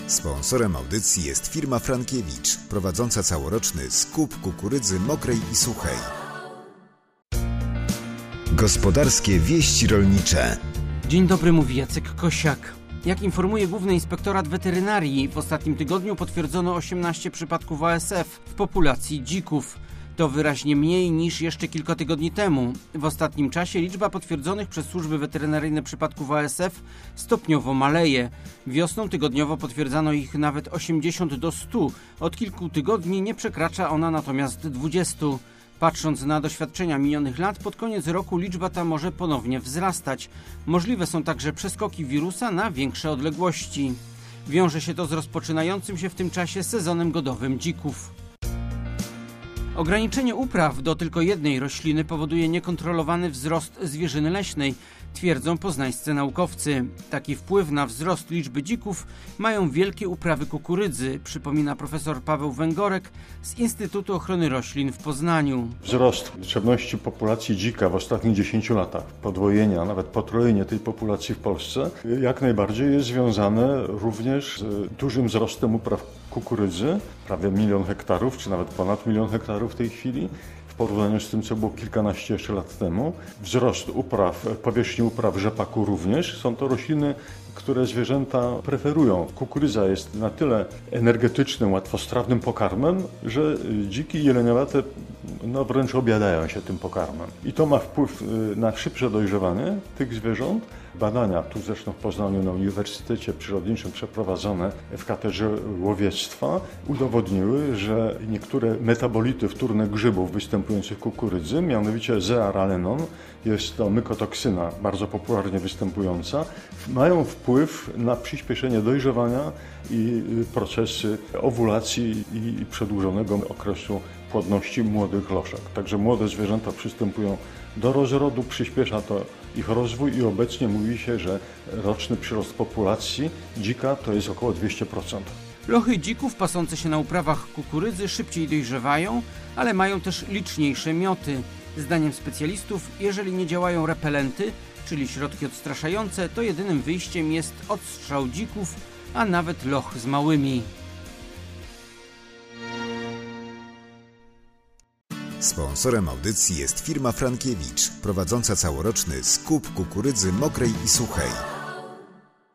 Sponsorem audycji jest firma Frankiewicz, prowadząca całoroczny skup kukurydzy mokrej i suchej. Gospodarskie wieści rolnicze. Dzień dobry, mówi Jacek Kosiak. Jak informuje Główny Inspektorat Weterynarii, w ostatnim tygodniu potwierdzono 18 przypadków ASF w populacji dzików. To wyraźnie mniej niż jeszcze kilka tygodni temu. W ostatnim czasie liczba potwierdzonych przez służby weterynaryjne przypadków ASF stopniowo maleje. Wiosną tygodniowo potwierdzano ich nawet 80 do 100. Od kilku tygodni nie przekracza ona natomiast 20. Patrząc na doświadczenia minionych lat, pod koniec roku liczba ta może ponownie wzrastać. Możliwe są także przeskoki wirusa na większe odległości. Wiąże się to z rozpoczynającym się w tym czasie sezonem godowym dzików. Ograniczenie upraw do tylko jednej rośliny powoduje niekontrolowany wzrost zwierzyny leśnej, twierdzą poznańscy naukowcy. Taki wpływ na wzrost liczby dzików mają wielkie uprawy kukurydzy, przypomina profesor Paweł Węgorek z Instytutu Ochrony Roślin w Poznaniu. Wzrost liczebności populacji dzika w ostatnich 10 latach, podwojenie, a nawet potrojenie tej populacji w Polsce, jak najbardziej jest związane również z dużym wzrostem upraw kukurydzy, prawie 1 milion hektarów, czy nawet ponad 1 milion hektarów w tej chwili, w porównaniu z tym, co było kilkanaście jeszcze lat temu. Wzrost upraw, powierzchni upraw rzepaku również. Są to rośliny, które zwierzęta preferują. Kukurydza jest na tyle energetycznym, łatwostrawnym pokarmem, że dziki i jeleniowate wręcz obiadają się tym pokarmem. I to ma wpływ na szybsze dojrzewanie tych zwierząt. Badania, tu zresztą w Poznaniu na Uniwersytecie Przyrodniczym przeprowadzone w katedrze łowiectwa, udowodniły, że niektóre metabolity wtórne grzybów występujących w kukurydzy, mianowicie zearalenon, jest to mykotoksyna bardzo popularnie występująca, mają wpływ na przyspieszenie dojrzewania i procesy owulacji i przedłużonego okresu płodności młodych loszek. Także młode zwierzęta przystępują do rozrodu, przyspiesza to ich rozwój i obecnie mówi się, że roczny przyrost populacji dzika to jest około 200%. Lochy dzików pasące się na uprawach kukurydzy szybciej dojrzewają, ale mają też liczniejsze mioty. Zdaniem specjalistów, jeżeli nie działają repelenty, czyli środki odstraszające, to jedynym wyjściem jest odstrzał dzików, a nawet loch z małymi. Sponsorem audycji jest firma Frankiewicz, prowadząca całoroczny skup kukurydzy mokrej i suchej.